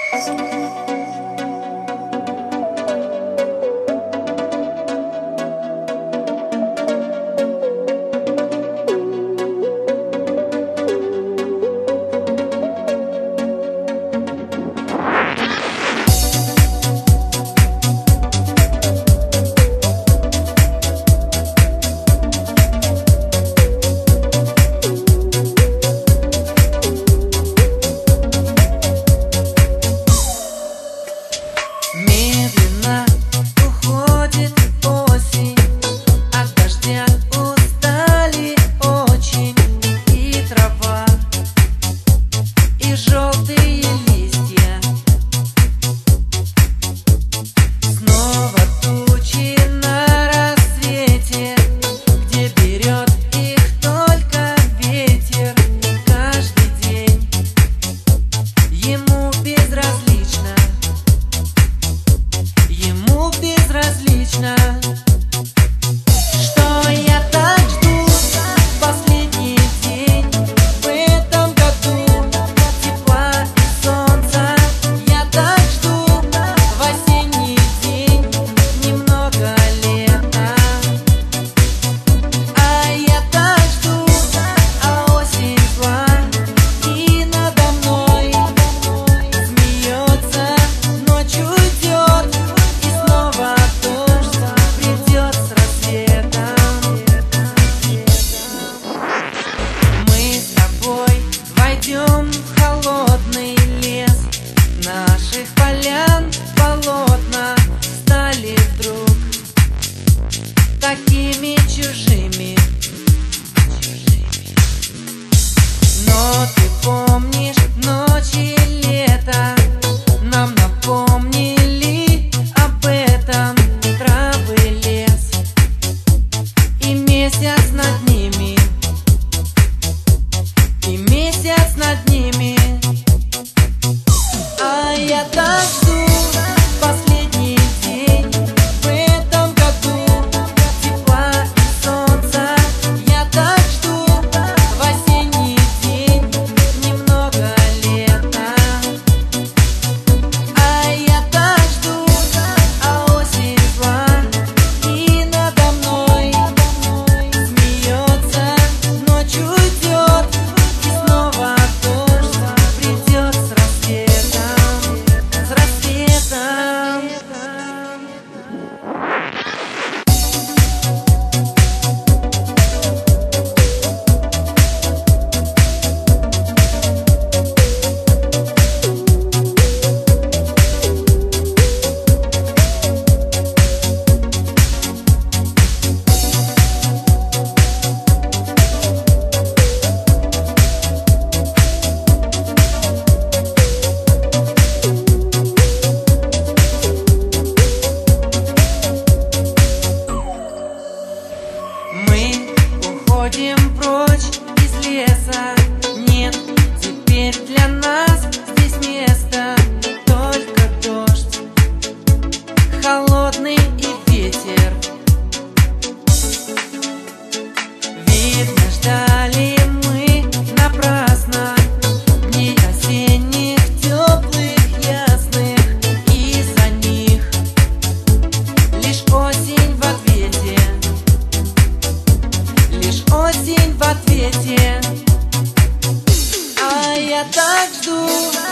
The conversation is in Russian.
Медленно уходит осень, от дождя устали очень и трава, и желтые листья. Снова тучи на рассвете, где берет их только ветер. Каждый день ему безразлично. Ему безразлично, что я так жду последний день в этом году. Тепла и солнца я так жду в осенний день, немного лета. А я так жду, а осень зла и надо мной смеется, ночью идет. Войдем в холодный лес, наших полян полотна стали вдруг такими чужими. Но ты помнишь ночи лета, нам напомнили об этом травы, лес и месяц над ними. И месяц над ними. А я так жду последний день в этом году. Тепла и солнца я так жду в осенний день, немного лета. А я так жду, а осень зла и надо мной смеется, ночью идет. Уходим прочь из леса, нет теперь для нас здесь места. Только дождь холодный и ветер. Видно, ждали мы напрасно дней осенних, теплых, ясных. Из-за них лишь осень в ответе. Лишь осень в ответе. А я так жду